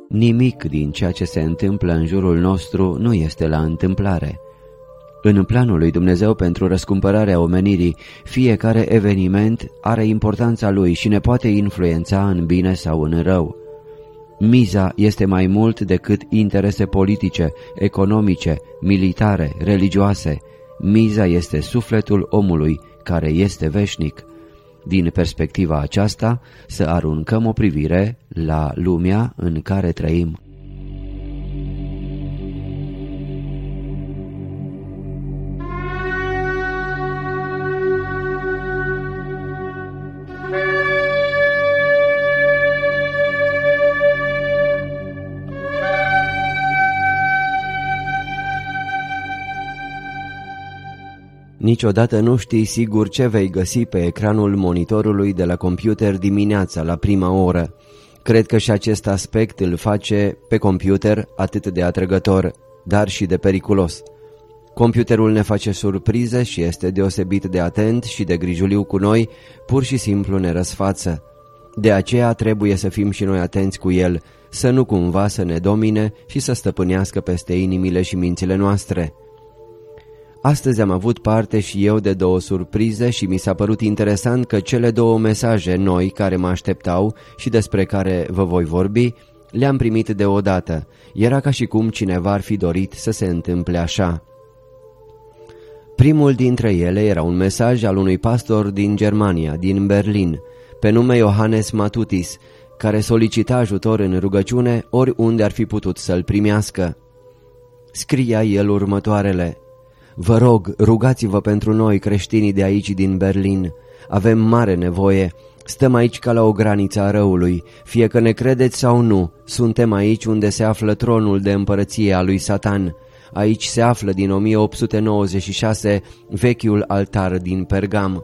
Nimic din ceea ce se întâmplă în jurul nostru nu este la întâmplare. În planul lui Dumnezeu pentru răscumpărarea omenirii, fiecare eveniment are importanța lui și ne poate influența în bine sau în rău. Miza este mai mult decât interese politice, economice, militare, religioase. Miza este sufletul omului, care este veșnic. Din perspectiva aceasta, să aruncăm o privire la lumea în care trăim. Niciodată nu știi sigur ce vei găsi pe ecranul monitorului de la computer dimineața la prima oră. Cred că și acest aspect îl face pe computer atât de atrăgător, dar și de periculos. Computerul ne face surprize și este deosebit de atent și de grijuliu cu noi, pur și simplu ne răsfață. De aceea trebuie să fim și noi atenți cu el, să nu cumva să ne domine și să stăpânească peste inimile și mințile noastre. Astăzi am avut parte și eu de 2 surprize și mi s-a părut interesant că cele 2 mesaje noi care mă așteptau și despre care vă voi vorbi, le-am primit deodată. Era ca și cum cineva ar fi dorit să se întâmple așa. Primul dintre ele era un mesaj al unui pastor din Germania, din Berlin, pe nume Johannes Matutis, care solicita ajutor în rugăciune oriunde ar fi putut să-l primească. Scria el următoarele: Vă rog, rugați-vă pentru noi, creștinii de aici din Berlin. Avem mare nevoie. Stăm aici ca la o graniță a răului. Fie că ne credeți sau nu, suntem aici unde se află tronul de împărăție a lui Satan. Aici se află din 1896 vechiul altar din Pergam.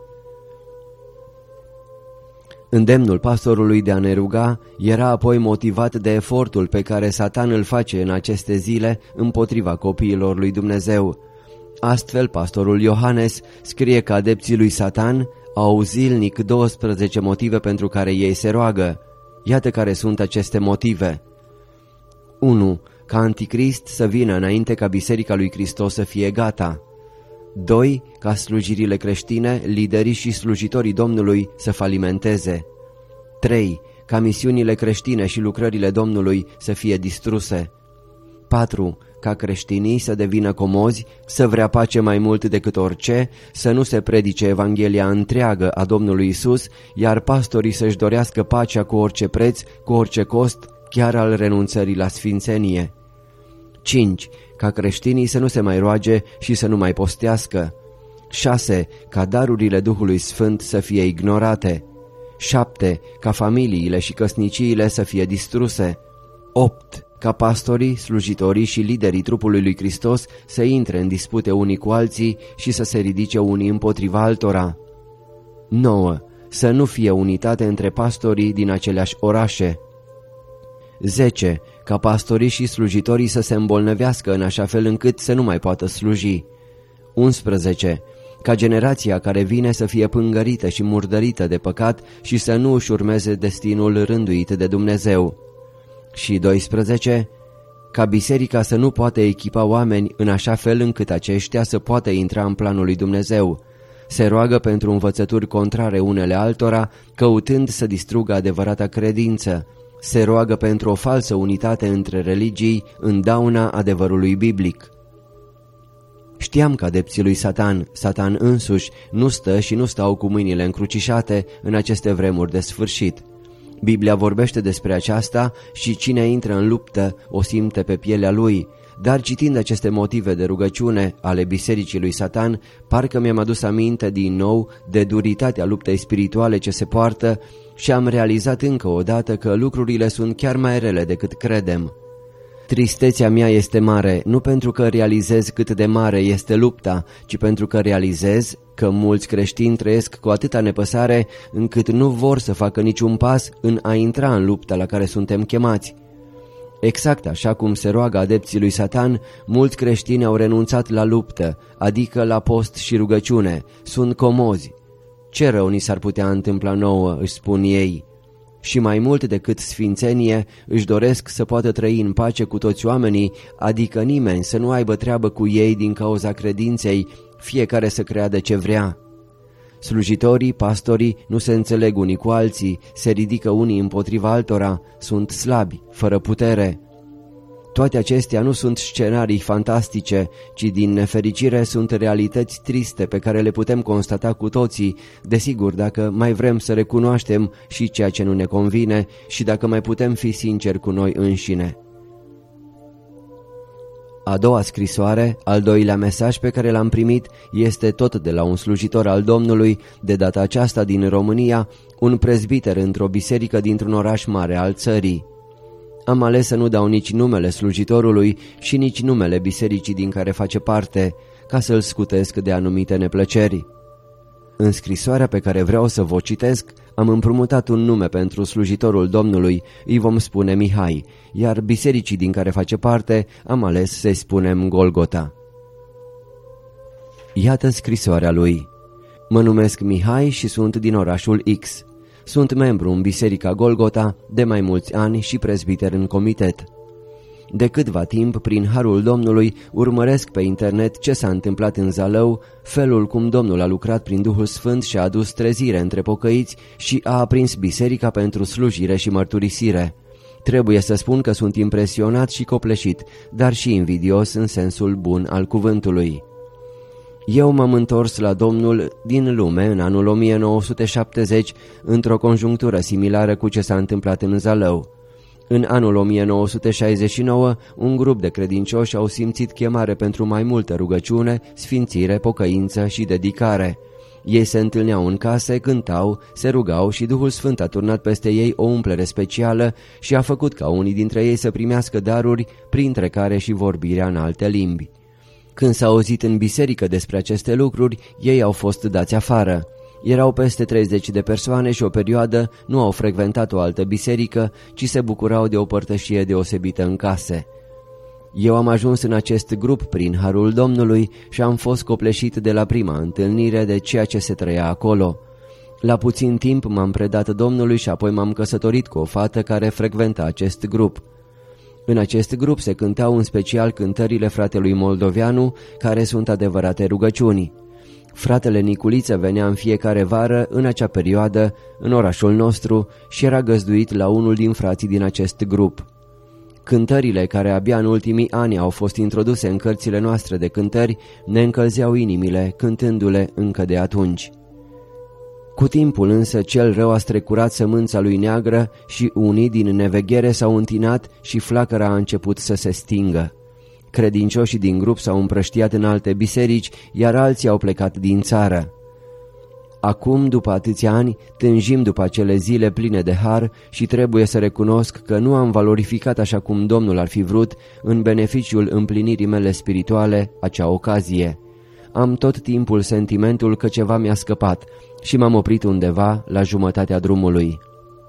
Îndemnul pastorului de a ne ruga era apoi motivat de efortul pe care Satan îl face în aceste zile împotriva copiilor lui Dumnezeu. Astfel, pastorul Iohannes scrie că adepții lui Satan au zilnic 12 motive pentru care ei se roagă. Iată care sunt aceste motive. 1. Ca Anticrist să vină înainte ca Biserica lui Hristos să fie gata. 2. Ca slujirile creștine, liderii și slujitorii Domnului să falimenteze. 3. Ca misiunile creștine și lucrările Domnului să fie distruse. 4. Ca creștinii să devină comozi, să vrea pace mai mult decât orice, să nu se predice Evanghelia întreagă a Domnului Isus, iar pastorii să-și dorească pacea cu orice preț, cu orice cost, chiar al renunțării la sfințenie. 5. Ca creștinii să nu se mai roage și să nu mai postească. 6. Ca darurile Duhului Sfânt să fie ignorate. 7. Ca familiile și căsniciile să fie distruse. 8. Ca pastorii, slujitorii și liderii trupului lui Hristos să intre în dispute unii cu alții și să se ridice unii împotriva altora. 9. Să nu fie unitate între pastorii din aceleași orașe. 10. Ca pastorii și slujitorii să se îmbolnăvească în așa fel încât să nu mai poată sluji. 11. Ca generația care vine să fie pângărită și murdărită de păcat și să nu își urmeze destinul rânduit de Dumnezeu. Și 12. Ca biserica să nu poată echipa oameni în așa fel încât aceștia să poată intra în planul lui Dumnezeu. Se roagă pentru învățături contrare unele altora, căutând să distrugă adevărata credință. Se roagă pentru o falsă unitate între religii în dauna adevărului biblic. Știam că adepții lui Satan însuși, nu stă și nu stau cu mâinile încrucișate în aceste vremuri de sfârșit. Biblia vorbește despre aceasta și cine intră în luptă o simte pe pielea lui, dar citind aceste motive de rugăciune ale bisericii lui Satan, parcă mi-am adus aminte din nou de duritatea luptei spirituale ce se poartă și am realizat încă o dată că lucrurile sunt chiar mai rele decât credem. Tristețea mea este mare, nu pentru că realizez cât de mare este lupta, ci pentru că realizez că mulți creștini trăiesc cu atâta nepăsare încât nu vor să facă niciun pas în a intra în lupta la care suntem chemați. Exact așa cum se roagă adepții lui Satan, mulți creștini au renunțat la luptă, adică la post și rugăciune, sunt comozi. Ce rău ni s-ar putea întâmpla nouă, își spun ei. și mai mult decât sfințenie își doresc să poată trăi în pace cu toți oamenii, adică nimeni să nu aibă treabă cu ei din cauza credinței, fiecare să creadă ce vrea. Slujitorii, pastorii nu se înțeleg unii cu alții, se ridică unii împotriva altora, sunt slabi, fără putere. Toate acestea nu sunt scenarii fantastice, ci din nefericire sunt realități triste pe care le putem constata cu toții, desigur dacă mai vrem să recunoaștem și ceea ce nu ne convine și dacă mai putem fi sinceri cu noi înșine. A doua scrisoare, al doilea mesaj pe care l-am primit, este tot de la un slujitor al Domnului, de data aceasta din România, un prezbiter într-o biserică dintr-un oraș mare al țării. Am ales să nu dau nici numele slujitorului și nici numele bisericii din care face parte, ca să-l scutesc de anumite neplăceri. În scrisoarea pe care vreau să vă citesc, am împrumutat un nume pentru slujitorul Domnului, îi vom spune Mihai, iar bisericii din care face parte am ales să-i spunem Golgota. Iată scrisoarea lui. Mă numesc Mihai și sunt din orașul X. Sunt membru în biserica Golgota de mai mulți ani și prezbiter în comitet. De câtva timp, prin harul Domnului, urmăresc pe internet ce s-a întâmplat în Zalău, felul cum Domnul a lucrat prin Duhul Sfânt și a adus trezire între pocăiți și a aprins biserica pentru slujire și mărturisire. Trebuie să spun că sunt impresionat și copleșit, dar și invidios în sensul bun al cuvântului. Eu m-am întors la Domnul din lume în anul 1970, într-o conjunctură similară cu ce s-a întâmplat în Zalău. În anul 1969, un grup de credincioși au simțit chemare pentru mai multă rugăciune, sfințire, pocăință și dedicare. Ei se întâlneau în case, cântau, se rugau și Duhul Sfânt a turnat peste ei o umplere specială și a făcut ca unii dintre ei să primească daruri, printre care și vorbirea în alte limbi. Când s-a auzit în biserică despre aceste lucruri, ei au fost dați afară. Erau peste 30 de persoane și o perioadă nu au frecventat o altă biserică, ci se bucurau de o părtășie deosebită în case. Eu am ajuns în acest grup prin harul Domnului și am fost copleșit de la prima întâlnire de ceea ce se trăia acolo. La puțin timp m-am predat Domnului și apoi m-am căsătorit cu o fată care frecventa acest grup. În acest grup se cântau în special cântările fratelui Moldoveanu, care sunt adevărate rugăciuni. Fratele Niculiță venea în fiecare vară, în acea perioadă, în orașul nostru și era găzduit la unul din frații din acest grup. Cântările, care abia în ultimii ani au fost introduse în cărțile noastre de cântări, ne încălzeau inimile, cântându-le încă de atunci. Cu timpul însă cel rău a strecurat sămânța lui neagră și unii din neveghere s-au întinat și flacăra a început să se stingă. Credincioșii din grup s-au împrăștiat în alte biserici, iar alții au plecat din țară. Acum, după atâția ani, tânjim după acele zile pline de har și trebuie să recunosc că nu am valorificat așa cum Domnul ar fi vrut, în beneficiul împlinirii mele spirituale, acea ocazie. Am tot timpul sentimentul că ceva mi-a scăpat și m-am oprit undeva la jumătatea drumului.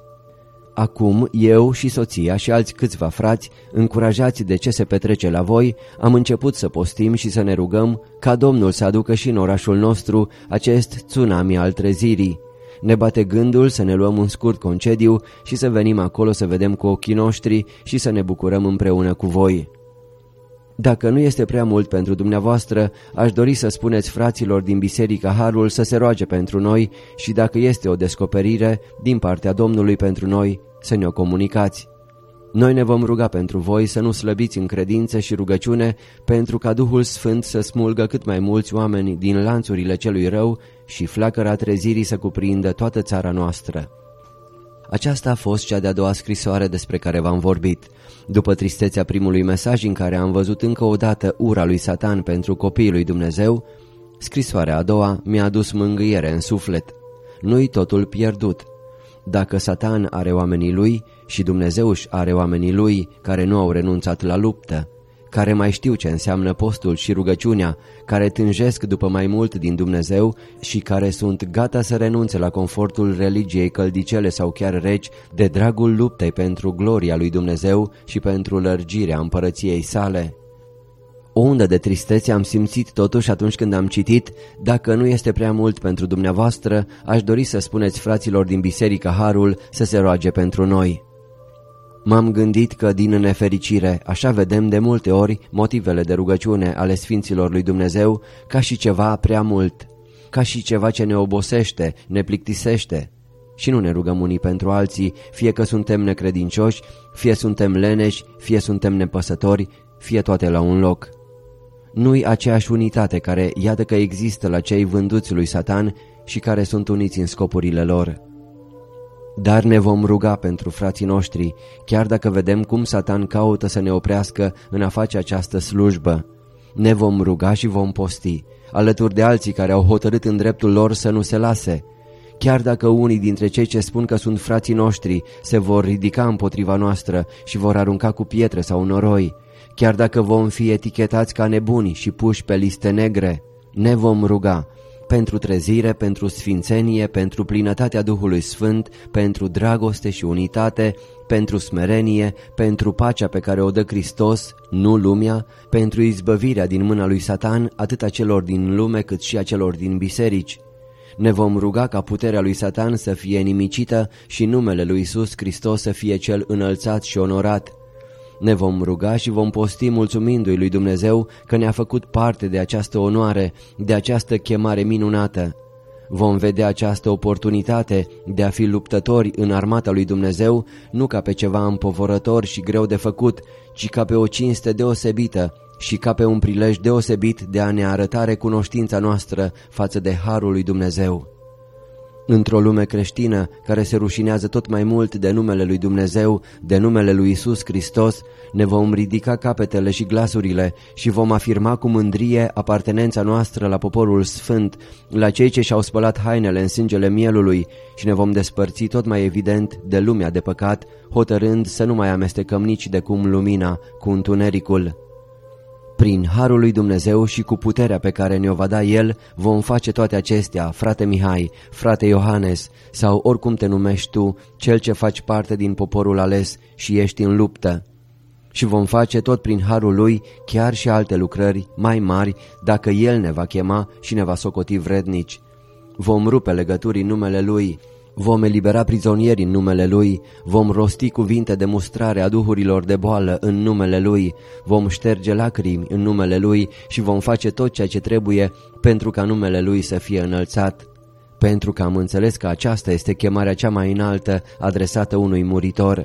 Acum, eu și soția și alți câțiva frați, încurajați de ce se petrece la voi, am început să postim și să ne rugăm ca Domnul să aducă și în orașul nostru acest tsunami al trezirii. Ne bate gândul să ne luăm un scurt concediu și să venim acolo să vedem cu ochii noștri și să ne bucurăm împreună cu voi. Dacă nu este prea mult pentru dumneavoastră, aș dori să spuneți fraților din Biserica Harul să se roage pentru noi și dacă este o descoperire din partea Domnului pentru noi, să ne-o comunicați. Noi ne vom ruga pentru voi să nu slăbiți în credință și rugăciune, pentru ca Duhul Sfânt să smulgă cât mai mulți oameni din lanțurile celui rău și flacăra trezirii să cuprindă toată țara noastră. Aceasta a fost cea de-a doua scrisoare despre care v-am vorbit. După tristețea primului mesaj în care am văzut încă o dată ura lui Satan pentru copiii lui Dumnezeu, scrisoarea a doua mi-a adus mângâiere în suflet. Nu-i totul pierdut. Dacă Satan are oamenii lui și Dumnezeu își are oamenii lui care nu au renunțat la luptă, care mai știu ce înseamnă postul și rugăciunea, care tânjesc după mai mult din Dumnezeu și care sunt gata să renunțe la confortul religiei căldicele sau chiar reci de dragul luptei pentru gloria lui Dumnezeu și pentru lărgirea împărăției sale. O undă de tristețe am simțit totuși atunci când am citit: dacă nu este prea mult pentru dumneavoastră, aș dori să spuneți fraților din Biserica Harul să se roage pentru noi. M-am gândit că din nefericire așa vedem de multe ori motivele de rugăciune ale Sfinților lui Dumnezeu ca și ceva prea mult, ca și ceva ce ne obosește, ne plictisește. Și nu ne rugăm unii pentru alții, fie că suntem necredincioși, fie suntem leneși, fie suntem nepăsători, fie toate la un loc. Nu-i aceeași unitate care iată că există la cei vânduți lui Satan și care sunt uniți în scopurile lor. Dar ne vom ruga pentru frații noștri, chiar dacă vedem cum Satan caută să ne oprească în a face această slujbă. Ne vom ruga și vom posti, alături de alții care au hotărât în dreptul lor să nu se lase. Chiar dacă unii dintre cei ce spun că sunt frații noștri se vor ridica împotriva noastră și vor arunca cu pietre sau noroi, chiar dacă vom fi etichetați ca nebuni și puși pe liste negre, ne vom ruga pentru trezire, pentru sfințenie, pentru plinătatea Duhului Sfânt, pentru dragoste și unitate, pentru smerenie, pentru pacea pe care o dă Hristos, nu lumea, pentru izbăvirea din mâna lui Satan, atât a celor din lume cât și a celor din biserici. Ne vom ruga ca puterea lui Satan să fie nimicită și numele lui Iisus Hristos să fie cel înălțat și onorat. Ne vom ruga și vom posti mulțumindu-i lui Dumnezeu că ne-a făcut parte de această onoare, de această chemare minunată. Vom vedea această oportunitate de a fi luptători în armata lui Dumnezeu, nu ca pe ceva împovărător și greu de făcut, ci ca pe o cinste deosebită și ca pe un prilej deosebit de a ne arăta recunoștința noastră față de harul lui Dumnezeu. Într-o lume creștină care se rușinează tot mai mult de numele lui Dumnezeu, de numele lui Iisus Hristos, ne vom ridica capetele și glasurile și vom afirma cu mândrie apartenența noastră la poporul sfânt, la cei ce și-au spălat hainele în sângele mielului și ne vom despărți tot mai evident de lumea de păcat, hotărând să nu mai amestecăm nici de cum lumina cu întunericul. Prin harul lui Dumnezeu și cu puterea pe care ne-o va da El, vom face toate acestea, frate Mihai, frate Iohannes, sau oricum te numești tu, cel ce faci parte din poporul ales și ești în luptă. Și vom face tot prin harul lui, chiar și alte lucrări mai mari, dacă El ne va chema și ne va socoti vrednici. Vom rupe legături în numele Lui, vom elibera prizonieri în numele Lui, vom rosti cuvinte de mustrare a duhurilor de boală în numele Lui, vom șterge lacrimi în numele Lui și vom face tot ceea ce trebuie pentru ca numele Lui să fie înălțat. Pentru că am înțeles că aceasta este chemarea cea mai înaltă adresată unui muritor.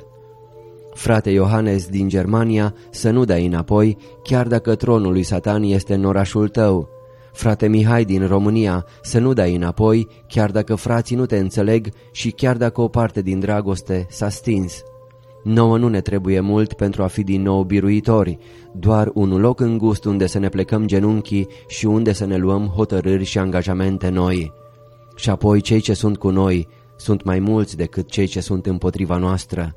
Frate Iohannes din Germania, să nu dai înapoi, chiar dacă tronul lui Satan este în orașul tău. Frate Mihai din România, să nu dai înapoi, chiar dacă frații nu te înțeleg și chiar dacă o parte din dragoste s-a stins. Nouă nu ne trebuie mult pentru a fi din nou biruitori, doar un loc îngust unde să ne plecăm genunchii și unde să ne luăm hotărâri și angajamente noi. Și apoi cei ce sunt cu noi sunt mai mulți decât cei ce sunt împotriva noastră.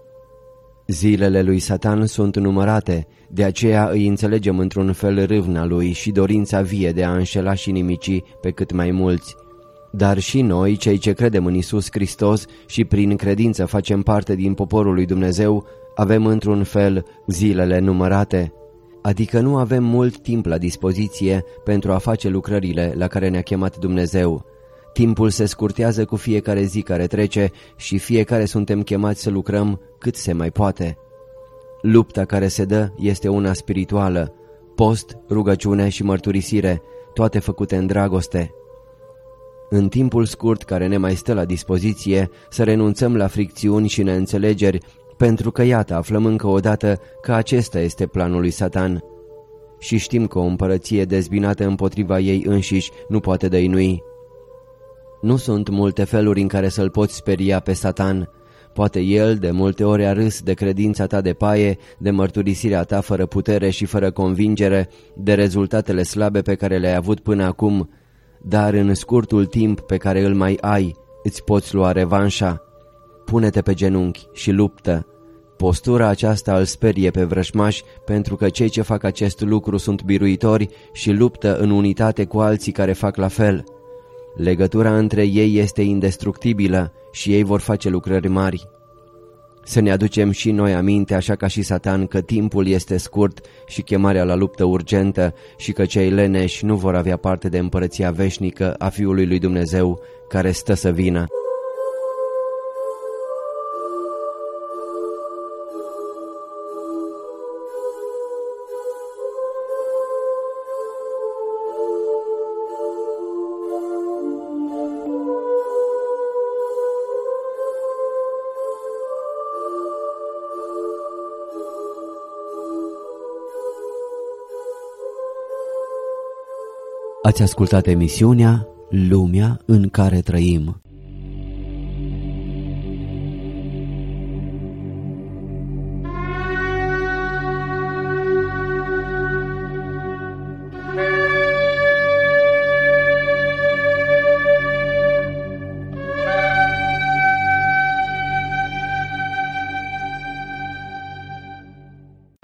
Zilele lui Satan sunt numărate, de aceea îi înțelegem într-un fel râvna lui și dorința vie de a înșela și nimici pe cât mai mulți. Dar și noi, cei ce credem în Iisus Hristos și prin credință facem parte din poporul lui Dumnezeu, avem într-un fel zilele numărate. Adică nu avem mult timp la dispoziție pentru a face lucrările la care ne-a chemat Dumnezeu. Timpul se scurtează cu fiecare zi care trece și fiecare suntem chemați să lucrăm cât se mai poate. Lupta care se dă este una spirituală, post, rugăciune și mărturisire, toate făcute în dragoste. În timpul scurt care ne mai stă la dispoziție, să renunțăm la fricțiuni și neînțelegeri, pentru că iată aflăm încă o dată că acesta este planul lui Satan. Și știm că o împărăție dezbinată împotriva ei înșiși nu poate dăinui. Nu sunt multe feluri în care să-l poți speria pe Satan. Poate el de multe ori a râs de credința ta de paie, de mărturisirea ta fără putere și fără convingere, de rezultatele slabe pe care le-ai avut până acum, dar în scurtul timp pe care îl mai ai, îți poți lua revanșa. Pune-te pe genunchi și luptă. Postura aceasta îl sperie pe vrășmași, pentru că cei ce fac acest lucru sunt biruitori și luptă în unitate cu alții care fac la fel. Legătura între ei este indestructibilă și ei vor face lucrări mari. Să ne aducem și noi aminte, așa ca și Satan, că timpul este scurt și chemarea la luptă urgentă și că cei leneși nu vor avea parte de împărăția veșnică a Fiului lui Dumnezeu care stă să vină. Ați ascultat emisiunea Lumea în care trăim.